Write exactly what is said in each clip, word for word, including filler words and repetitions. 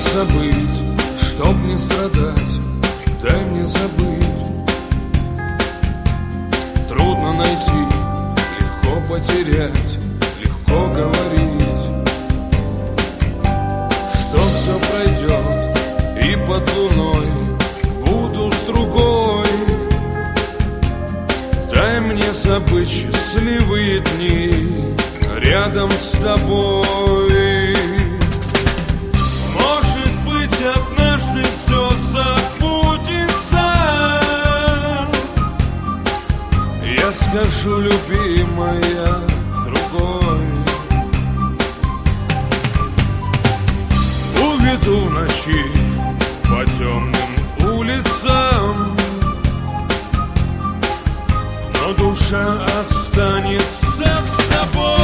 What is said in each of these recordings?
забыть, чтоб не страдать, дай мне забыть. Трудно найти, легко потерять, легко говорить, что все пройдет, и под луной буду с другой. Дай мне забыть счастливые дни рядом с тобой. Может быть, однажды все забудется. Я скажу, любимая, другой. Уведу в ночи по темным улицам, но душа останется с тобой.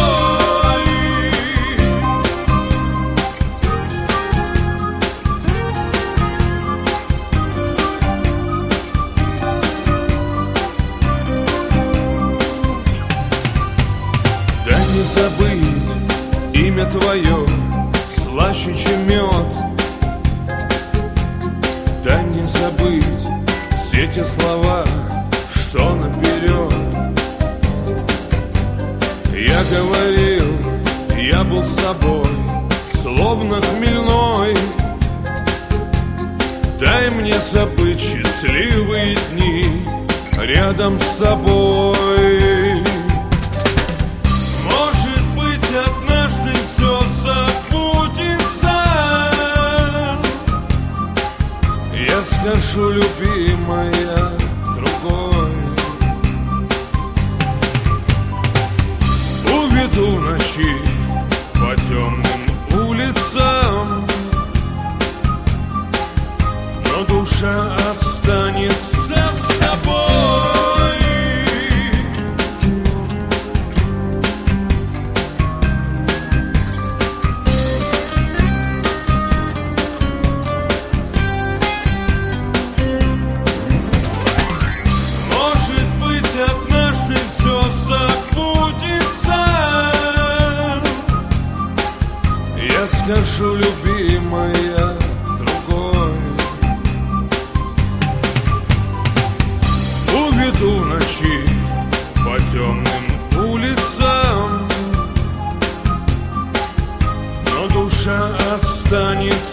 Дай не забыть имя твое, слаще, чем мед. Дай мне забыть все те слова, что наперед. Я говорил, я был с тобой, словно хмельной. Дай мне забыть счастливые дни рядом с тобой. Может быть, однажды все забудется. Я скажу, любимая, другой. Уведу в ночи по темным улицам, но душа останется с тобой. Я скажу, любимая, другой. Уведу в ночи по темным улицам, но душа останется